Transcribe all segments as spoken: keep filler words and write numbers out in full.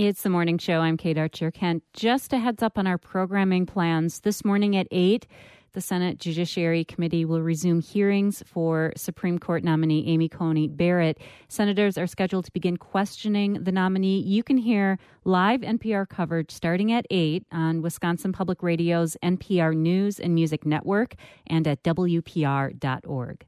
It's the morning show. I'm Kate Archer-Kent. Just a heads up on our programming plans. This morning at eight, the Senate Judiciary Committee will resume hearings for Supreme Court nominee Amy Coney Barrett. Senators are scheduled to begin questioning the nominee. You can hear live N P R coverage starting at eight on Wisconsin Public Radio's N P R News and Music Network and at W P R dot org.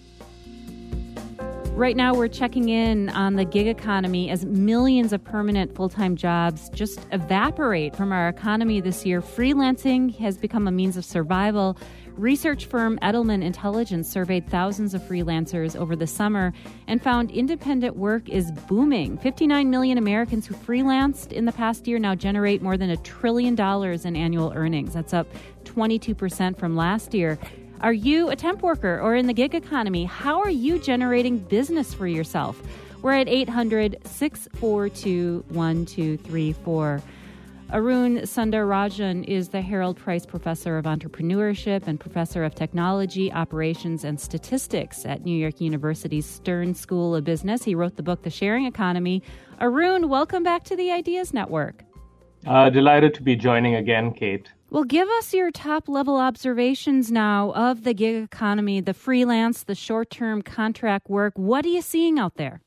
Right now, we're checking in on the gig economy as millions of permanent full-time jobs just evaporate from our economy this year. Freelancing has become a means of survival. Research firm Edelman Intelligence surveyed thousands of freelancers over the summer and found independent work is booming. fifty-nine million Americans who freelanced in the past year now generate more than a trillion dollars in annual earnings. That's up twenty-two percent from last year. Are you a temp worker or in the gig economy? How are you generating business for yourself? We're at eight hundred, six four two, one two three four. Arun Sundararajan is the Harold Price Professor of Entrepreneurship and Professor of Technology, Operations, and Statistics at New York University's Stern School of Business. He wrote the book, The Sharing Economy. Arun, welcome back to the Ideas Network. Uh, delighted to be joining again, Kate. Well, give us your top-level observations now of the gig economy, the freelance, the short-term contract work. What are you seeing out there?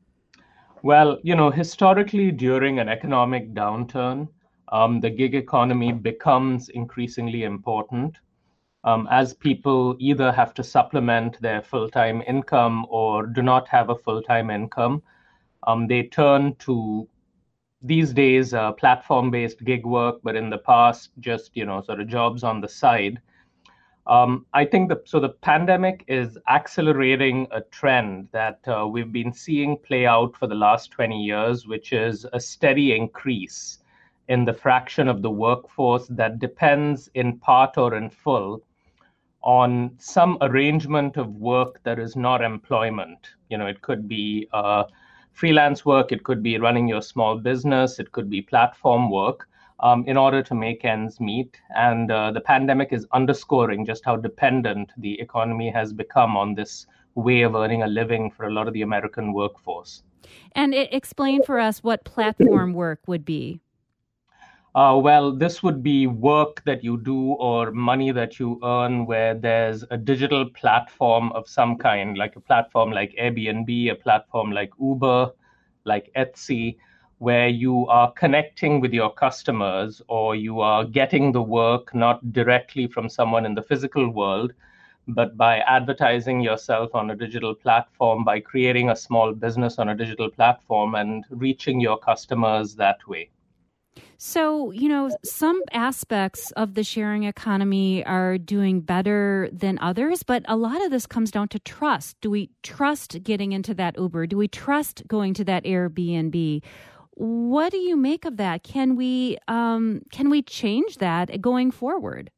Well, you know, historically, during an economic downturn, um, the gig economy becomes increasingly important um, as people either have to supplement their full-time income or do not have a full-time income. Um, they turn to These days, uh, platform-based gig work, but in the past, just, you know, sort of jobs on the side. Um, I think that, so the pandemic is accelerating a trend that uh, we've been seeing play out for the last twenty years, which is a steady increase in the fraction of the workforce that depends in part or in full on some arrangement of work that is not employment. You know, it could be uh, freelance work, it could be running your small business, it could be platform work um, in order to make ends meet. And uh, the pandemic is underscoring just how dependent the economy has become on this way of earning a living for a lot of the American workforce. And it, explain for us what platform work would be. Uh, well, this would be work that you do or money that you earn where there's a digital platform of some kind, like a platform like Airbnb, a platform like Uber, like Etsy, where you are connecting with your customers or you are getting the work not directly from someone in the physical world, but by advertising yourself on a digital platform, by creating a small business on a digital platform and reaching your customers that way. So, you know, some aspects of the sharing economy are doing better than others, but a lot of this comes down to trust. Do we trust getting into that Uber? Do we trust going to that Airbnb? What do you make of that? Can we um, can we change that going forward?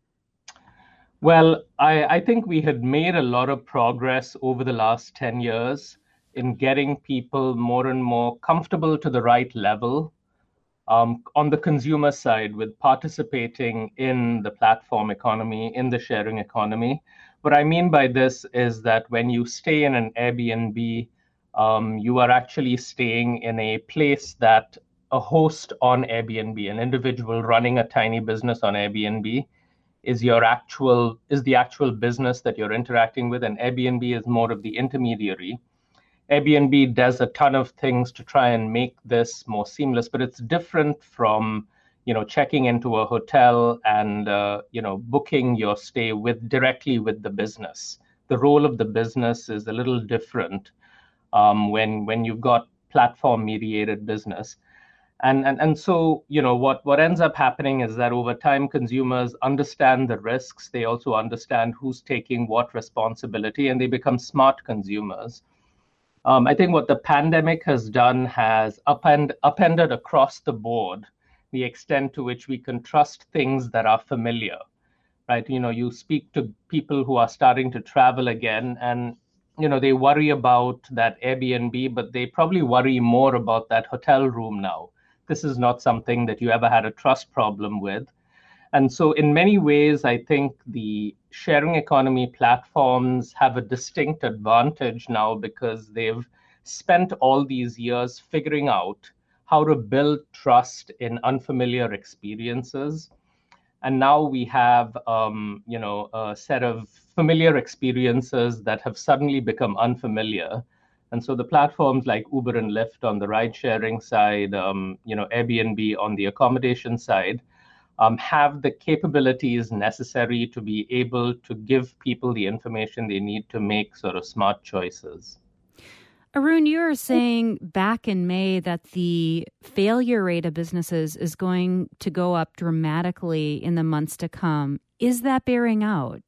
Well, I, I think we had made a lot of progress over the last ten years in getting people more and more comfortable to the right level Um, on the consumer side with participating in the platform economy, in the sharing economy. What I mean by this is that when you stay in an Airbnb, um, you are actually staying in a place that a host on Airbnb, an individual running a tiny business on Airbnb, is your actual is the actual business that you're interacting with, and Airbnb is more of the intermediary. Airbnb does a ton of things to try and make this more seamless, but it's different from, you know, checking into a hotel and, uh, you know, booking your stay with directly with the business. The role of the business is a little different um, when when you've got platform mediated business. And, and and so, you know, what, what ends up happening is that over time, consumers understand the risks. They also understand who's taking what responsibility, and they become smart consumers. Um, I think what the pandemic has done has upend, upended across the board the extent to which we can trust things that are familiar, right? You know, you speak to people who are starting to travel again, and, you know, they worry about that Airbnb, but they probably worry more about that hotel room now. This is not something that you ever had a trust problem with. And so in many ways, I think the sharing economy platforms have a distinct advantage now because they've spent all these years figuring out how to build trust in unfamiliar experiences. And now we have, um, you know, a set of familiar experiences that have suddenly become unfamiliar. And so the platforms like Uber and Lyft on the ride-sharing side, um, you know, Airbnb on the accommodation side, um, have the capabilities necessary to be able to give people the information they need to make sort of smart choices. Arun, you were saying back in May that the failure rate of businesses is going to go up dramatically in the months to come. Is that bearing out?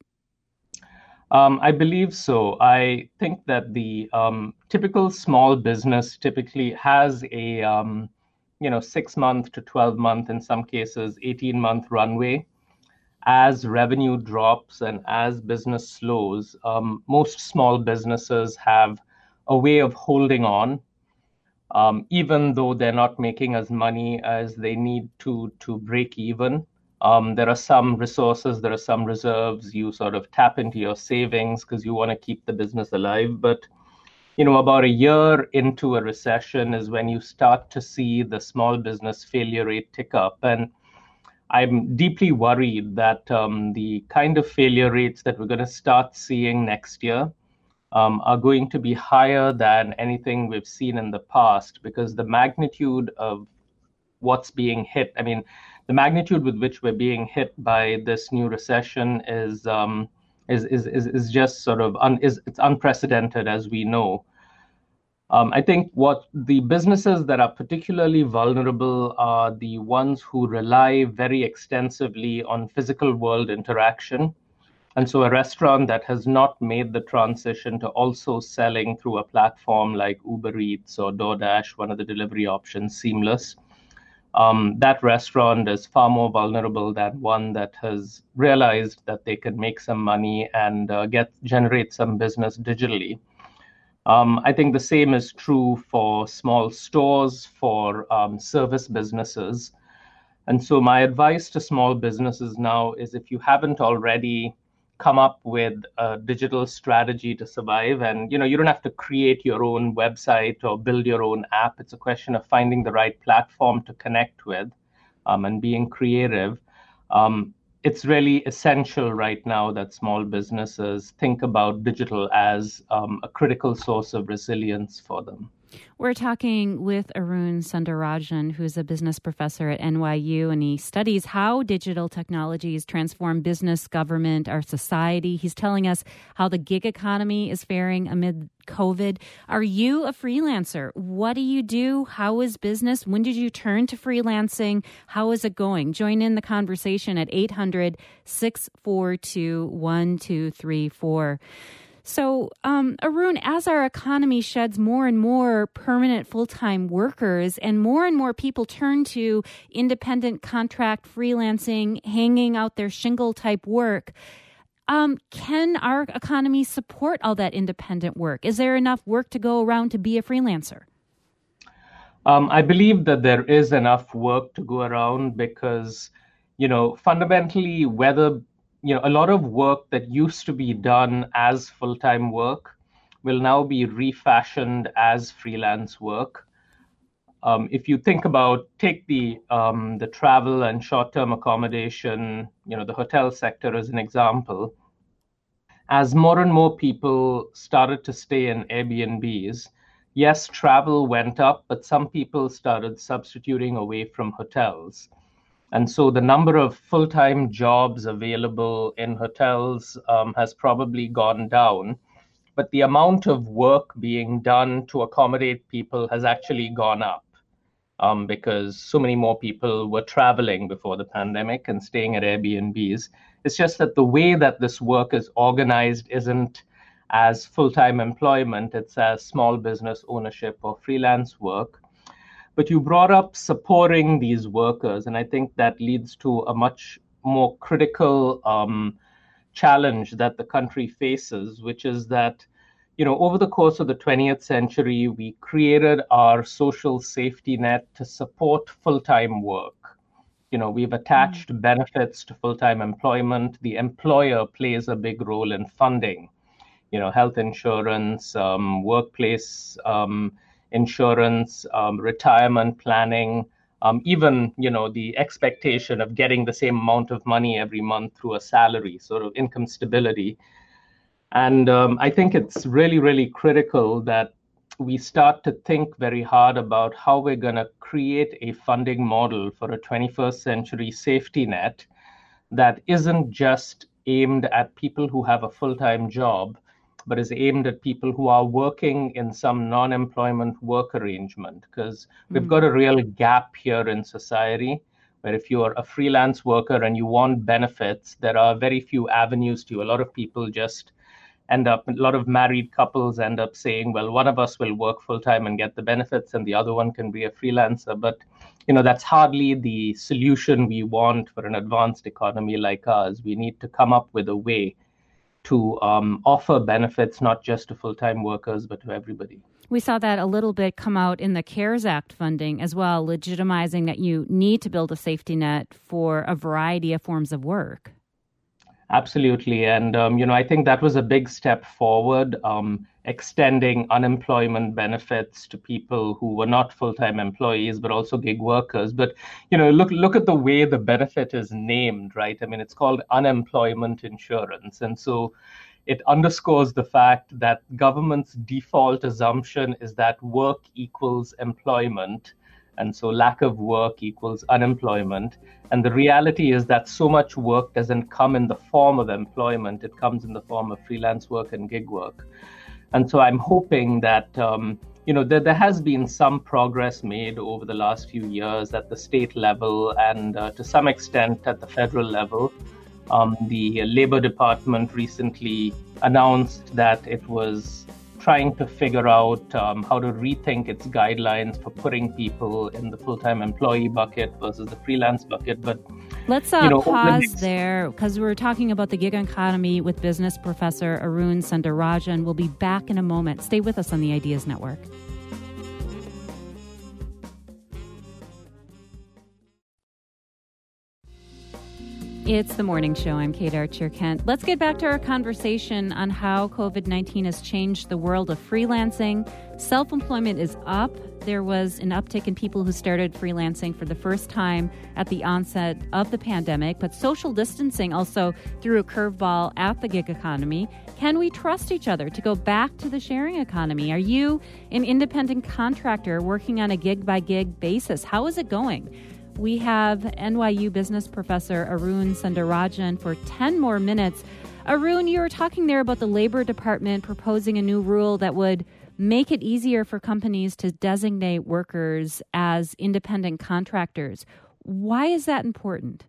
Um, I believe so. I think that the um, typical small business typically has a um, you know six month to twelve month, in some cases eighteen month runway. As revenue drops and as business slows, um, most small businesses have a way of holding on, um, even though they're not making as money as they need to to break even. Um, there are some resources, there are some reserves. You sort of tap into your savings because you want to keep the business alive. But you know, about a year into a recession is when you start to see the small business failure rate tick up. And I'm deeply worried that um, the kind of failure rates that we're going to start seeing next year um, are going to be higher than anything we've seen in the past, because the magnitude of what's being hit, I mean, the magnitude with which we're being hit by this new recession is um, is, is is is just sort of un, is it's unprecedented, as we know. Um, I think what the businesses that are particularly vulnerable are the ones who rely very extensively on physical world interaction. And so a restaurant that has not made the transition to also selling through a platform like Uber Eats or DoorDash, one of the delivery options, Seamless, um, that restaurant is far more vulnerable than one that has realized that they can make some money and uh, get generate some business digitally. Um, I think the same is true for small stores, for um, service businesses. And so my advice to small businesses now is, if you haven't already come up with a digital strategy to survive, and you know, you don't have to create your own website or build your own app. It's a question of finding the right platform to connect with um, and being creative. Um, it's really essential right now that small businesses think about digital as um, a critical source of resilience for them. We're talking with Arun Sundararajan, who's a business professor at N Y U, and he studies how digital technologies transform business, government, our society. He's telling us how the gig economy is faring amid COVID. Are you a freelancer? What do you do? How is business? When did you turn to freelancing? How is it going? Join in the conversation at eight hundred, six four two, one two three four. So, um, Arun, as our economy sheds more and more permanent full-time workers and more and more people turn to independent contract freelancing, hanging out their shingle-type work, um, can our economy support all that independent work? Is there enough work to go around to be a freelancer? Um, I believe that there is enough work to go around because, you know, fundamentally, whether you know, a lot of work that used to be done as full-time work will now be refashioned as freelance work. Um, if you think about, take the um, the travel and short-term accommodation, you know, the hotel sector as an example. As more and more people started to stay in Airbnbs, yes, travel went up, but some people started substituting away from hotels. And so the number of full-time jobs available in hotels um, has probably gone down, but the amount of work being done to accommodate people has actually gone up um, because so many more people were traveling before the pandemic and staying at Airbnbs. It's just that the way that this work is organized isn't as full-time employment, it's as small business ownership or freelance work. But you brought up supporting these workers, and I think that leads to a much more critical um, challenge that the country faces, which is that, you know, over the course of the twentieth century, we created our social safety net to support full-time work. You know, we've attached mm-hmm. benefits to full-time employment. The employer plays a big role in funding, you know, health insurance, um, workplace um, insurance, um, retirement planning, um, even, you know, the expectation of getting the same amount of money every month through a salary, sort of income stability. And um, I think it's really, really critical that we start to think very hard about how we're going to create a funding model for a twenty-first century safety net that isn't just aimed at people who have a full-time job, but is aimed at people who are working in some non-employment work arrangement. Because we've Mm. got a real gap here in society, where if you are a freelance worker and you want benefits, there are very few avenues to you. A lot of people just end up, a lot of married couples end up saying, well, one of us will work full time and get the benefits and the other one can be a freelancer. But, you know, that's hardly the solution we want for an advanced economy like ours. We need to come up with a way to um, offer benefits, not just to full-time workers, but to everybody. We saw that a little bit come out in the CARES Act funding as well, legitimizing that you need to build a safety net for a variety of forms of work. Absolutely. And, um, you know, I think that was a big step forward, um, extending unemployment benefits to people who were not full-time employees, but also gig workers. But, you know, look, look at the way the benefit is named, right? I mean, it's called unemployment insurance. And so it underscores the fact that government's default assumption is that work equals employment. And so lack of work equals unemployment. And the reality is that so much work doesn't come in the form of employment. It comes in the form of freelance work and gig work. And so I'm hoping that, um, you know, there, there has been some progress made over the last few years at the state level and uh, to some extent at the federal level. Um, the Labor Department recently announced that it was trying to figure out um, how to rethink its guidelines for putting people in the full-time employee bucket versus the freelance bucket. But let's uh, you know, pause next... there because we're talking about the gig economy with business professor Arun Sundararajan. We'll be back in a moment. Stay with us on the Ideas Network. It's the morning show. I'm Kate Archer-Kent. Let's get back to our conversation on how covid nineteen has changed the world of freelancing. Self-employment is up. There was an uptick in people who started freelancing for the first time at the onset of the pandemic, but social distancing also threw a curveball at the gig economy. Can we trust each other to go back to the sharing economy? Are you an independent contractor working on a gig-by-gig basis? How is it going? We have N Y U business professor Arun Sundararajan for ten more minutes. Arun, you were talking there about the Labor Department proposing a new rule that would make it easier for companies to designate workers as independent contractors. Why is that important?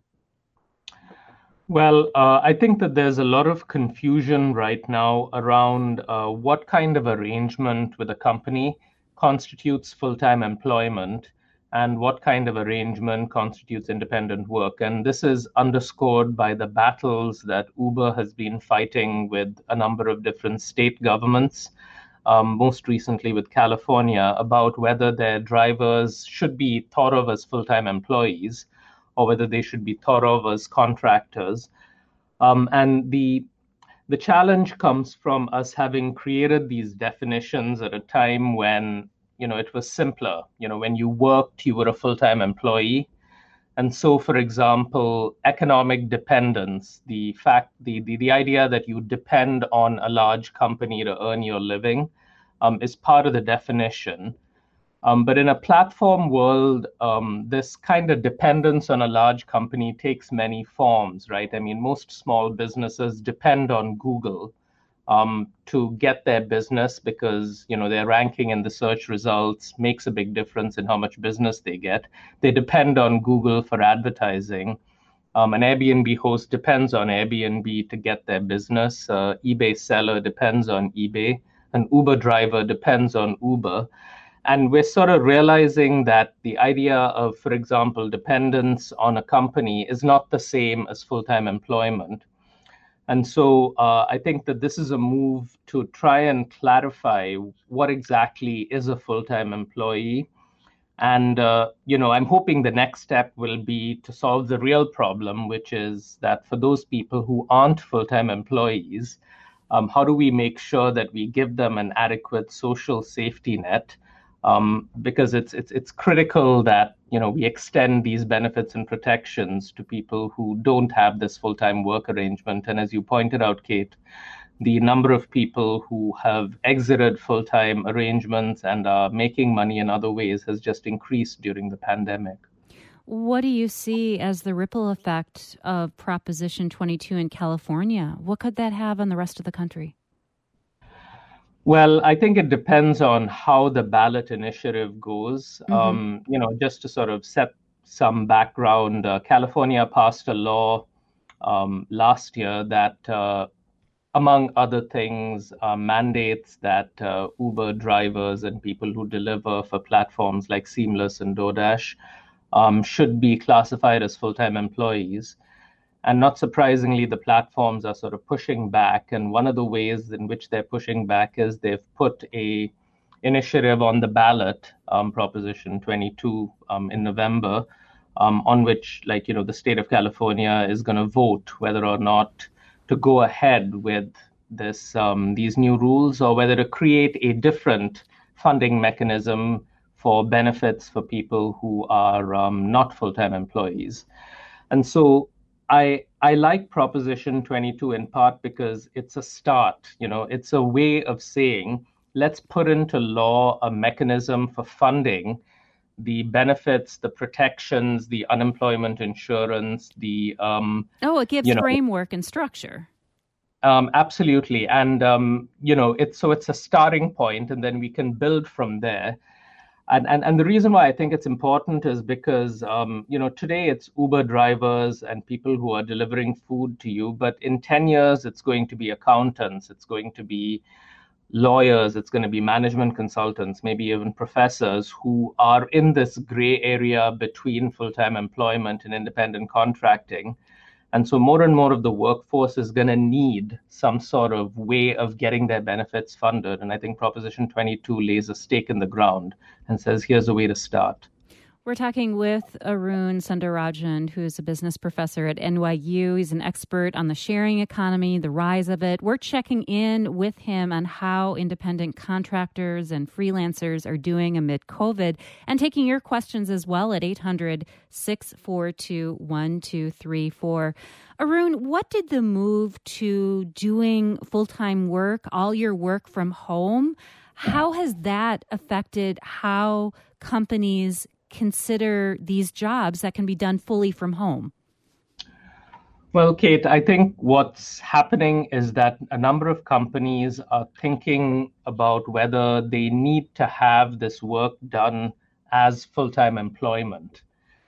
Well, uh, I think that there's a lot of confusion right now around uh, what kind of arrangement with a company constitutes full-time employment and what kind of arrangement constitutes independent work. And this is underscored by the battles that Uber has been fighting with a number of different state governments, um, most recently with California, about whether their drivers should be thought of as full-time employees or whether they should be thought of as contractors. Um, and the the challenge comes from us having created these definitions at a time when you know, it was simpler. You know, when you worked, you were a full-time employee. And so, for example, economic dependence, the fact, the, the, the idea that you depend on a large company to earn your living um, is part of the definition. Um, but in a platform world, um, this kind of dependence on a large company takes many forms, right? I mean, most small businesses depend on Google Um, to get their business because, you know, their ranking in the search results makes a big difference in how much business they get. They depend on Google for advertising. Um, an Airbnb host depends on Airbnb to get their business. Uh, eBay seller depends on eBay. An Uber driver depends on Uber. And we're sort of realizing that the idea of, for example, dependence on a company is not the same as full-time employment. And so uh, I think that this is a move to try and clarify what exactly is a full-time employee. And, uh, you know, I'm hoping the next step will be to solve the real problem, which is that for those people who aren't full-time employees, um, how do we make sure that we give them an adequate social safety net um, because it's it's it's critical that you know we extend these benefits and protections to people who don't have this full-time work arrangement. And as you pointed out, Kate, the number of people who have exited full-time arrangements and are making money in other ways has just increased during the pandemic. What do you see as the ripple effect of Proposition twenty-two in California? What could that have on the rest of the country? Well, I think it depends on how the ballot initiative goes. Mm-hmm. Um, you know, just to sort of set some background, uh, California passed a law um, last year that, uh, among other things, uh, mandates that uh, Uber drivers and people who deliver for platforms like Seamless and DoorDash um, should be classified as full-time employees. And not surprisingly, the platforms are sort of pushing back. And one of the ways in which they're pushing back is they've put a initiative on the ballot, um, Proposition twenty-two, um, in November, um, on which, like, you know, the state of California is going to vote whether or not to go ahead with this um, these new rules, or whether to create a different funding mechanism for benefits for people who are um, not full-time employees. And so I I like Proposition twenty-two in part because it's a start. You know, it's a way of saying, let's put into law a mechanism for funding the benefits, the protections, the unemployment insurance, the um, oh, it gives you know, framework and structure. Um, absolutely, and um, you know, it's so it's a starting point, and then we can build from there. And, and and the reason why I think it's important is because, um, you know, today it's Uber drivers and people who are delivering food to you. But in ten years, it's going to be accountants. It's going to be lawyers. It's going to be management consultants, maybe even professors who are in this gray area between full-time employment and independent contracting. And so more and more of the workforce is going to need some sort of way of getting their benefits funded. And I think Proposition twenty-two lays a stake in the ground and says, here's a way to start. We're talking with Arun Sundararajan, who is a business professor at N Y U. He's an expert on the sharing economy, the rise of it. We're checking in with him on how independent contractors and freelancers are doing amid COVID, and taking your questions as well at eight hundred, six four two, one two three four. Arun, what did the move to doing full-time work, all your work from home, how has that affected how companies consider these jobs that can be done fully from home? Well, Kate, I think what's happening is that a number of companies are thinking about whether they need to have this work done as full-time employment.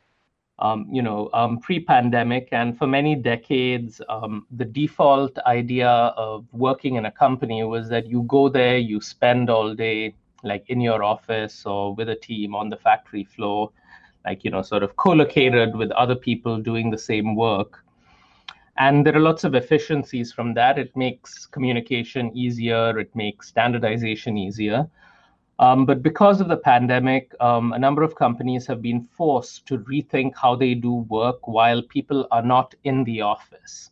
Um, you know, um, pre-pandemic and for many decades, um, the default idea of working in a company was that you go there, you spend all day, like in your office or with a team on the factory floor, like, you know, sort of co-located with other people doing the same work. And there are lots of efficiencies from that. It makes communication easier. It makes standardization easier. Um, but because of the pandemic, um, a number of companies have been forced to rethink how they do work while people are not in the office.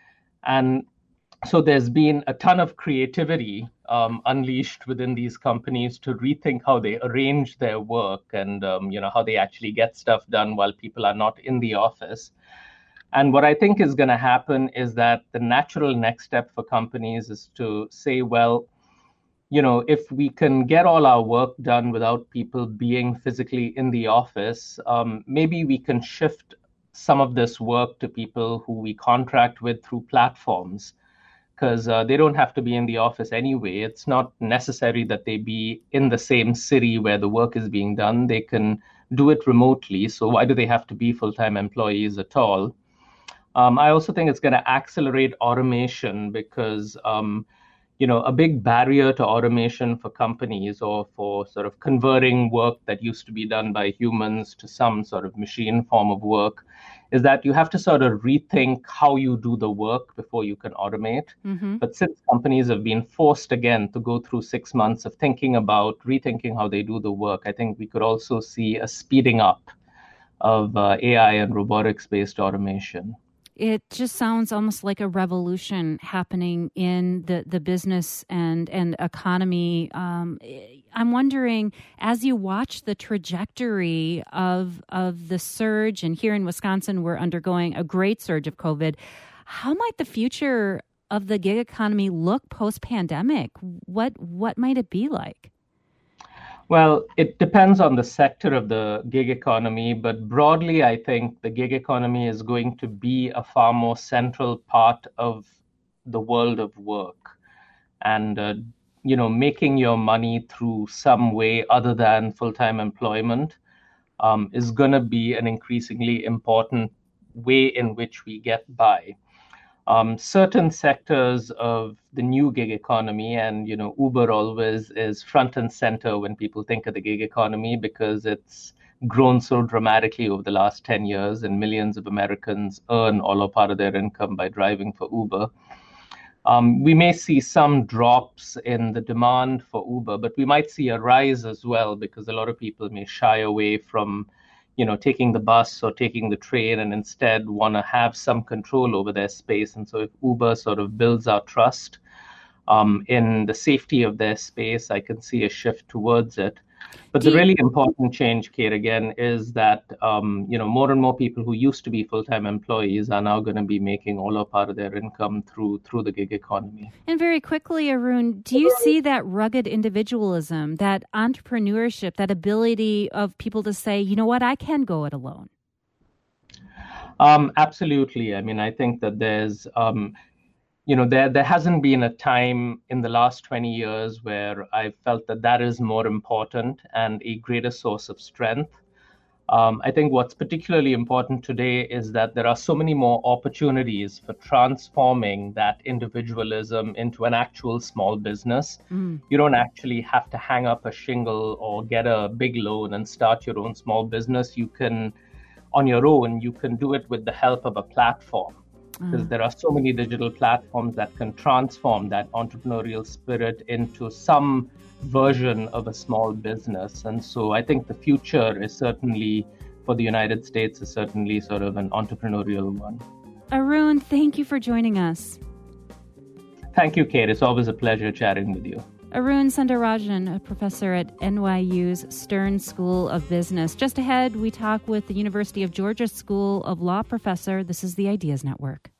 And so there's been a ton of creativity um, unleashed within these companies to rethink how they arrange their work and um, you know how they actually get stuff done while people are not in the office. And what I think is going to happen is that the natural next step for companies is to say, well, you know, if we can get all our work done without people being physically in the office, um, maybe we can shift some of this work to people who we contract with through platforms, because uh, they don't have to be in the office anyway. It's not necessary that they be in the same city where the work is being done. They can do it remotely. So why do they have to be full-time employees at all? Um, I also think it's going to accelerate automation because, um, you know, a big barrier to automation for companies or for sort of converting work that used to be done by humans to some sort of machine form of work is that you have to sort of rethink how you do the work before you can automate. Mm-hmm. But since companies have been forced again to go through six months of thinking about rethinking how they do the work, I think we could also see a speeding up of uh, A I and robotics-based automation. It just sounds almost like a revolution happening in the, the business and, and economy. Um, I'm wondering, as you watch the trajectory of of the surge, and here in Wisconsin, we're undergoing a great surge of COVID, how might the future of the gig economy look post-pandemic? What what might it be like? Well, it depends on the sector of the gig economy, but broadly, I think the gig economy is going to be a far more central part of the world of work. And, uh, you know, making your money through some way other than full-time employment um, is going to be an increasingly important way in which we get by. Um, certain sectors of the new gig economy, and you know, Uber always is front and center when people think of the gig economy because it's grown so dramatically over the last ten years, and millions of Americans earn all or part of their income by driving for Uber. Um, we may see some drops in the demand for Uber, but we might see a rise as well because a lot of people may shy away from you know, taking the bus or taking the train and instead want to have some control over their space. And so if Uber sort of builds our trust um, in the safety of their space, I can see a shift towards it. But the really important change, Kate, again, is that, um, you know, more and more people who used to be full-time employees are now going to be making all or part of their income through through the gig economy. And very quickly, Arun, do you see that rugged individualism, that entrepreneurship, that ability of people to say, you know what, I can go it alone? Um, absolutely. I mean, I think that there's... Um, You know, there there hasn't been a time in the last twenty years where I felt that that is more important and a greater source of strength. Um, I think what's particularly important today is that there are so many more opportunities for transforming that individualism into an actual small business. Mm. You don't actually have to hang up a shingle or get a big loan and start your own small business. You can, on your own, you can do it with the help of a platform. Because there are so many digital platforms that can transform that entrepreneurial spirit into some version of a small business. And so I think the future is certainly, for the United States, is certainly sort of an entrepreneurial one. Arun, thank you for joining us. Thank you, Kate. It's always a pleasure chatting with you. Arun Sundararajan, a professor at N Y U's Stern School of Business. Just ahead, we talk with the University of Georgia School of Law professor. This is the Ideas Network.